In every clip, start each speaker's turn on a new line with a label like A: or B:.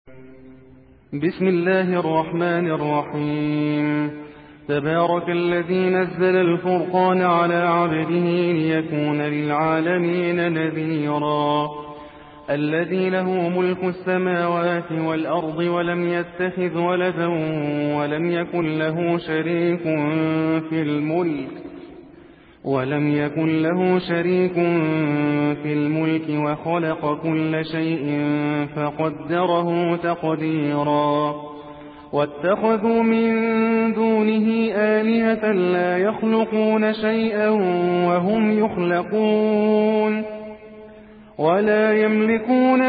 A: بسم الله الرحمن الرحيم. تبارك الذي نزل الفرقان على عبده ليكون للعالمين نذيرا. الذي له ملك السماوات والأرض ولم يتخذ ولدا ولم يكن له شريك في الملك وخلق كل شيء فقدره تقديرا. واتخذوا من دونه آلهة لا يخلقون شيئا وهم يخلقون ولا يملكون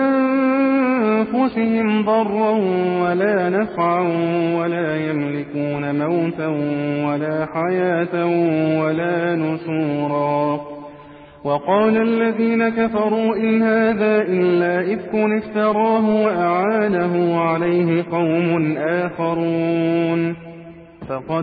A: لأنفسهم ضرا ولا نفعا ولا يملكون موتا ولا حياة ولا نشورا. وقال الذين كفروا إن هذا إلا إفك افتراه وأعانه عليه قوم آخرون فقد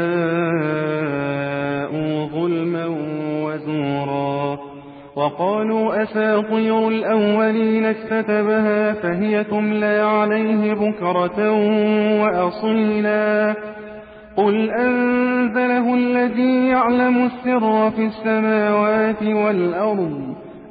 A: جاءوا ظلما وزورا. وقالوا أساطير الأولين اكتتبها فهي تملى عليه بكرة وأصيلا. قل أنزله الذي يعلم السر في السماوات والأرض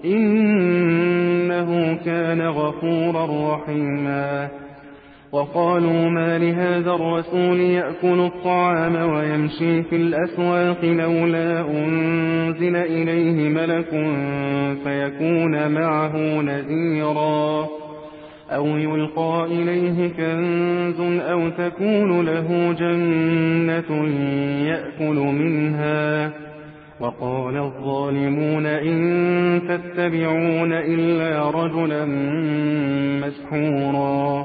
A: إنه كان غفورا رحيما. وقالوا ما لهذا الرسول يأكل الطعام ويمشي في الأسواق لولا أنزل إليه ملك فيكون معه نذيرا أو يلقى إليه كنز أو تكون له جنة يأكل منها. وقال الظالمون إن تتبعون إلا رجلا مسحورا.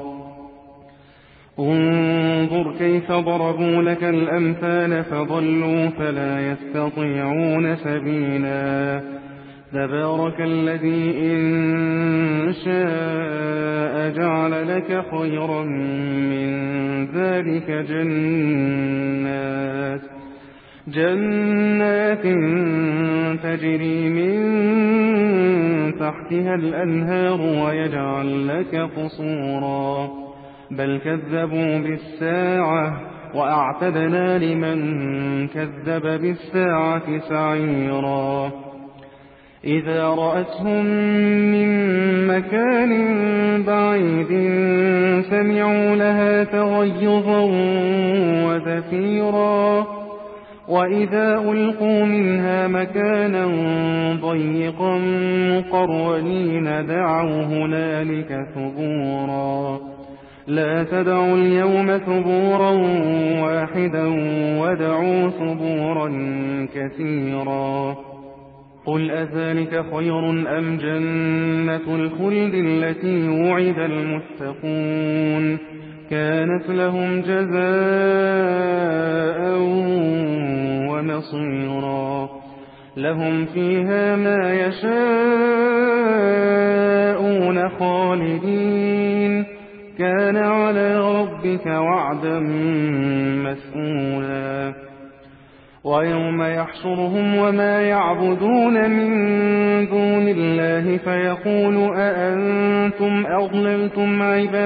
A: انظر كيف ضربوا لك الأمثال فضلوا فلا يستطيعون سبيلا. تبارك الذي إن شاء جعل لك خيرا من ذلك جنات تجري من تحتها الأنهار ويجعل لك قصورا. بل كذبوا بالساعة وأعتدنا لمن كذب بالساعة سعيرا. إذا رأتهم من مكان بعيد سمعوا لها تغيظا وزفيرا. وإذا ألقوا منها مكانا ضيقا مقرنين دعوا هنالك ثبورا. لا تدعوا اليوم ثبورا واحدا وادعوا ثبورا كثيرا. قل أذلك خير أم جنة الخلد التي وعد المتقون كانت لهم جزاء ومصيرا. لهم فيها ما يشاءون خالدين كان على ربك وعدا مسئولا. ويوم يحشرهم وما يعبدون من دون الله فيقول أأنتم أضللتم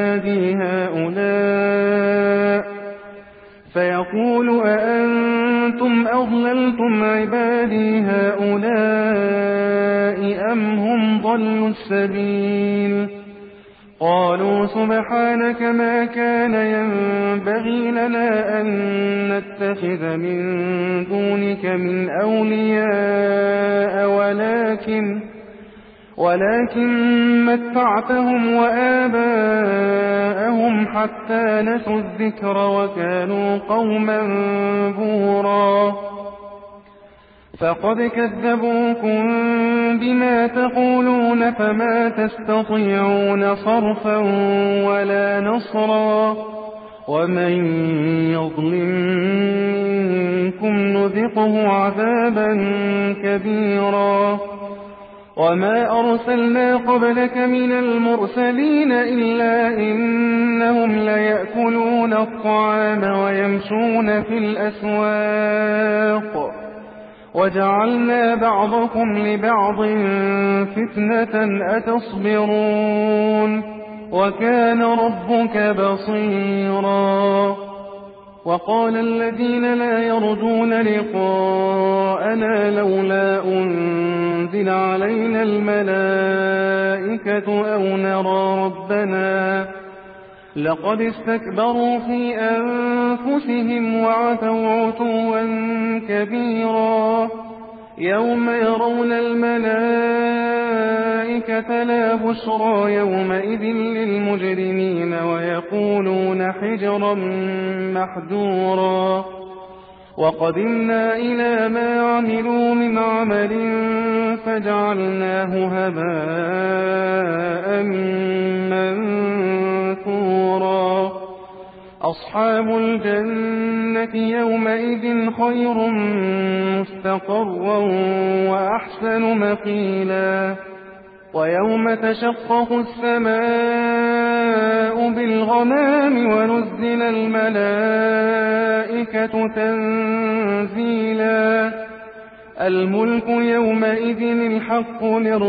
A: عبادي هؤلاء أم هم ضلوا السبيل. قالوا سبحانك ما كان ينبغي لنا أن نتخذ من دونك من أولياء ولكن متعتهم وآباءهم حتى نسوا الذكر وكانوا قوما بورا. فقد كذبوكم بما تقولون فما تستطيعون صرفا ولا نصرا. ومن يظلم منكم نذقه عذابا كبيرا. وما أرسلنا قبلك من المرسلين إلا إنهم ليأكلون الطعام ويمشون في الأسواق وجعلنا بعضكم لبعض فتنة أتصبرون وكان ربك بصيرا. وقال الذين لا يرجون لقاءنا لولا أنزل علينا الملائكة أو نرى ربنا لقد استكبروا في أنفسهم وعتوا عتوا كبيرا. يوم يرون الملائكة لا بشرى يومئذ للمجرمين ويقولون حجرا محجورا. وقدمنا إلى ما عملوا من عمل فجعلناه هباء منثورا. أصحاب الجنة يومئذ خير مستقرا وأحسن مقيلا. ويوم تشقق السماء بالغمام ونزل الملائكة تنزيلا. الملك يومئذ الحق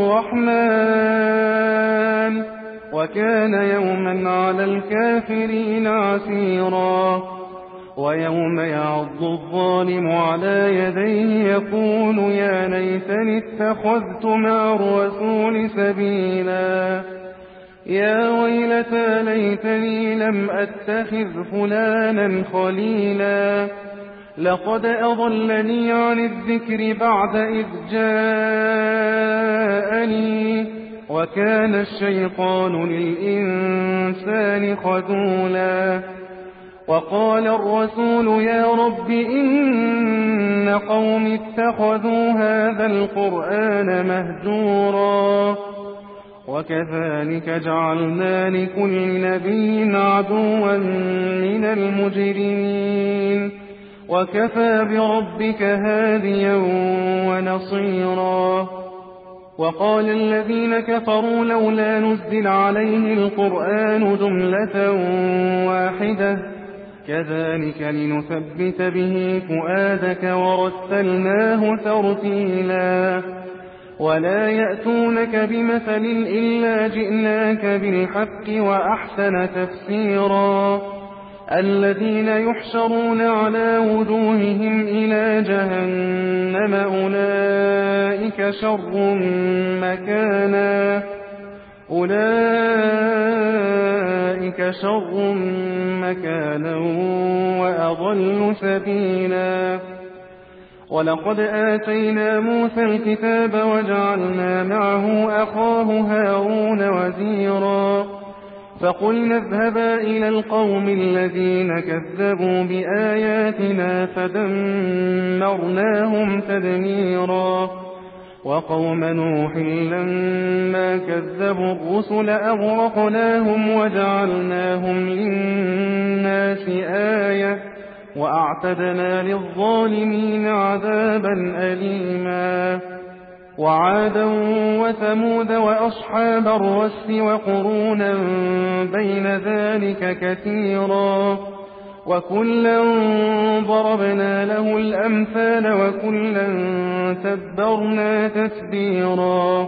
A: للرحمن وكان يوما على الكافرين عسيرا. ويوم يعض الظالم على يديه يقول يا ليتني اتخذت مع الرسول سبيلا. يا ويلتى ليتني لم أتخذ فلانا خليلا. لقد أضلني عن الذكر بعد إذ جاءني وكان الشيطان للإنسان خذولا. وقال الرسول يا رب إن قوم اتخذوا هذا القرآن مهجورا. وكذلك جعلنا لكل نبي عدوا من المجرمين وكفى بربك هاديا ونصيرا. وقال الذين كفروا لولا نزل عليه القرآن جملة واحدة كذلك لنثبت به فؤادك ورتلناه ترتيلا. ولا يأتونك بمثل إلا جئناك بالحق وأحسن تفسيرا. الذين يحشرون على وجوههم إلى جهنم أولئك شر مكانا وأضل سبيلا. ولقد آتينا موسى الكتاب وجعلنا معه أخاه هارون وزيرا. فقلنا اذهبا إلى القوم الذين كذبوا بآياتنا فدمرناهم تدميرا. وقوم نوح لما كذبوا الرسل أغرقناهم وجعلناهم للناس آية وأعتدنا للظالمين عذابا أليما. وعادا وثمود وأصحاب الرس وقرونا بين ذلك كثيرا. وكلا ضربنا له الأمثال وكلا تبرنا تتبيرا.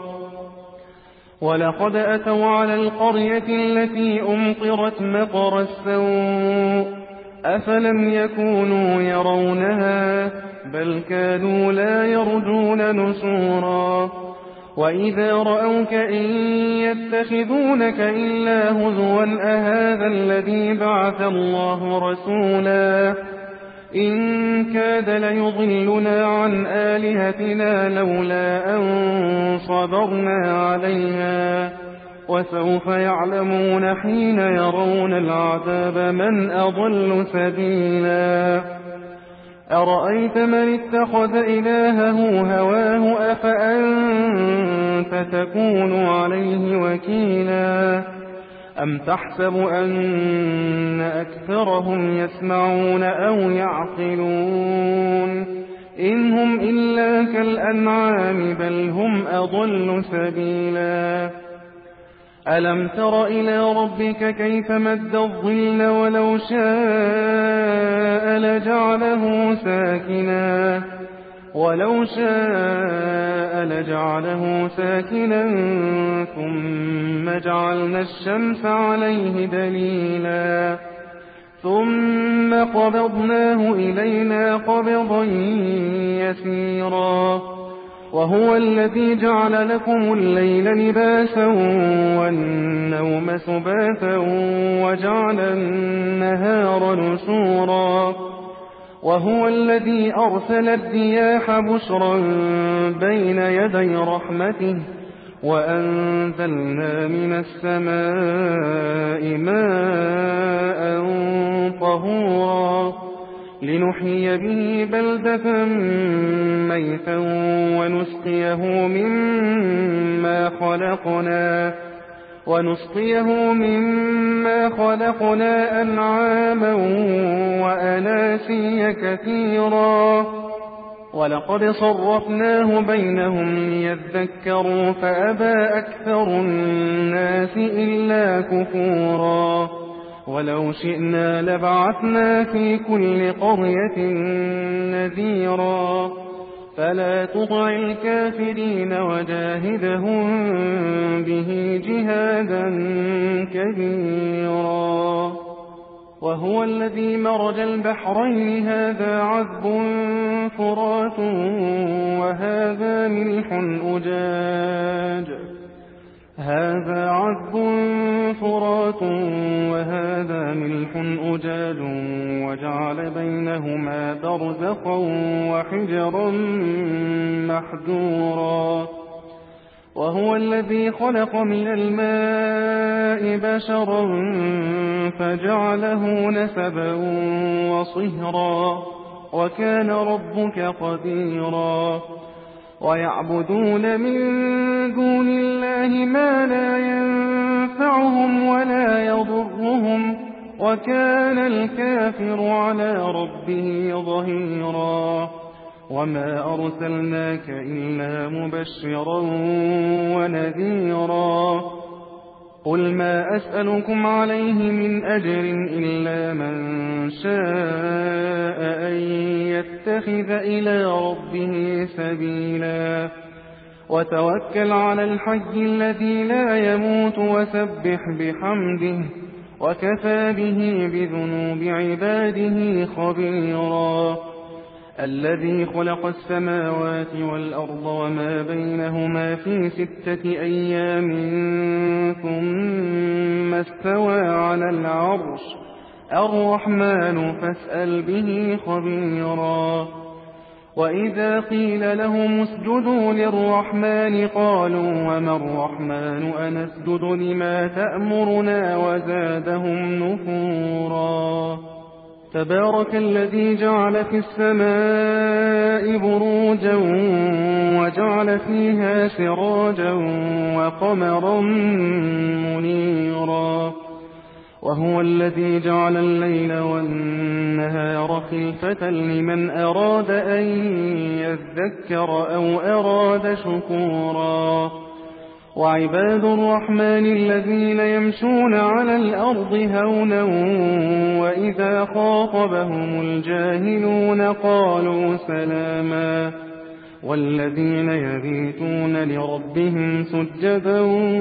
A: ولقد أتوا على القرية التي أمطرت مطر السوء أفلم يكونوا يرونها بل كانوا لا يرجون نشورا. وإذا رأوك إن يتخذونك إلا هزوا أهذا الذي بعث الله رسولا. إن كاد ليضلنا عن آلهتنا لولا أن صبرنا عليها. وسوف يعلمون حين يرون العذاب من أضل سبيلا. أرأيت من اتخذ إلهه هواه أفأنت تكون عليه وكيلا. أم تحسب أن أكثرهم يسمعون أو يعقلون إن هم إلا كالأنعام بل هم أضل سبيلا. ألم تر إلى ربك كيف مد الظل ولو شاء لجعله ساكنا ولو شاء لجعله ساكنا ثم جعلنا الشمس عليه دليلا ثم قبضناه إلينا قبضا يسيرا وهو الذي جعل لكم الليل لباسا والنوم سباتا وجعل النهار نشورا وهو الذي أرسل الرياح بشرا بين يدي رحمته وأنزلنا من السماء ماء طهورا لنحيي به بلدة ميتا ونسقيه مما خلقنا أنعاما وأناسيا كثيرا ولقد صرفناه بينهم ليذكروا فأبى أكثر الناس إلا كفورا ولو شئنا لبعثنا في كل قرية نذيرا فلا تطع الكافرين وجاهدهم به جهادا كبيرا وهو الذي مرج البحرين هذا عذب فرات وهذا ملح أجاج وجعل بينهما برزخا وحجرا محجورا وهو الذي خلق من الماء بشرا فجعله نسبا وصهرا وكان ربك قديرا ويعبدون من دون الله ما لا ينفعهم ولا يضرهم وكان الكافر على ربه ظهيرا وما أرسلناك إلا مبشرا ونذيرا قل ما أسألكم عليه من أجر إلا من شاء أن يتخذ إلى ربه سبيلا وتوكل على الحي الذي لا يموت وسبح بحمده وكفى به بذنوب عباده خبيرا الذي خلق السماوات والأرض وما بينهما في 6 أيام ثم استوى على العرش الرحمن فاسأل به خبيرا وإذا قيل لهم اسجدوا للرحمن قالوا وما الرحمن أنسجد لما تأمرنا وزادهم نفورا تبارك الذي جعل في السماء بروجا وجعل فيها سراجا وقمرا منيرا وهو الذي جعل الليل والنهار خلفة لمن أراد أن يذكر أو أراد شكورا وعباد الرحمن الذين يمشون على الأرض هونا وإذا خاطبهم الجاهلون قالوا سلاما والذين يبيتون لربهم سجدا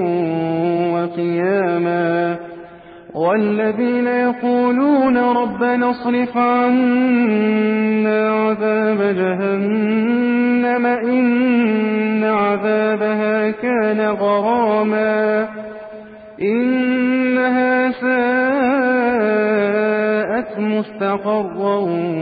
A: وقياما والذين يقولون ربنا اصرف عنا عذاب جهنم إن عذابها كان غراما إنها ساءت مستقرا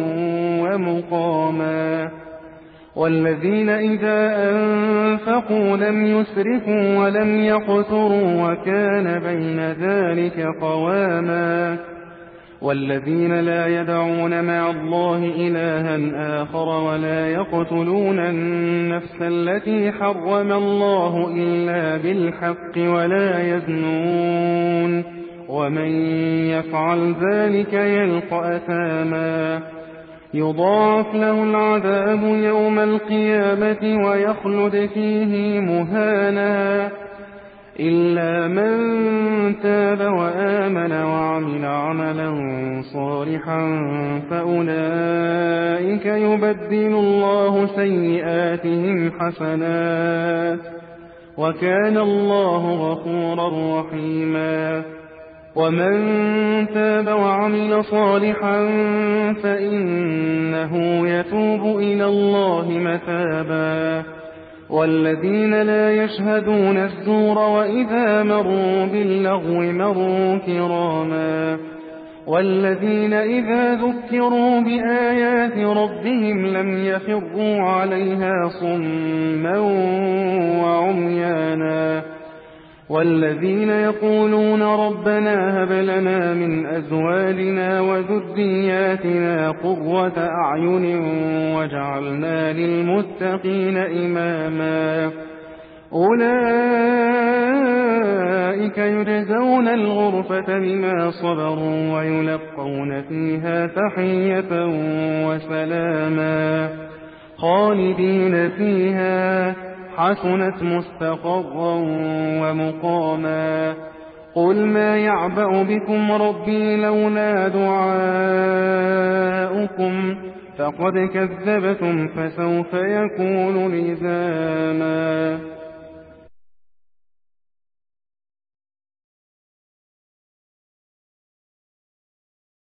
A: ومقاما والذين إذا أنفقوا لم يسرفوا ولم يقتروا وكان بين ذلك قواما والذين لا يدعون مع الله إلها آخر ولا يقتلون النفس التي حرم الله إلا بالحق ولا يزنون ومن يفعل ذلك يلقى أثاما يضاعف له العذاب يوم القيامة ويخلد فيه مهانا إلا من تاب وآمن وعمل عملا صالحا فأولئك يبدل الله سيئاتهم حسنات وكان الله غفورا رحيما ومن تاب وعمل صالحا فإنه يتوب إلى الله متابا والذين لا يشهدون الزور وإذا مروا باللغو مروا كراما والذين إذا ذكروا بآيات ربهم لم يخروا عليها صما وعميانا والذين يقولون ربنا هب لنا من أزواجنا وذرياتنا قرة أعين واجعلنا للمتقين إماما أولئك يجزون الغرفة بما صبروا ويلقون فيها تحية وسلاما خالدين فيها حسنت مستقرا ومقاما قل ما يعبأ بكم ربي لولا دعاؤكم فقد كذبتم فسوف يكون لزاما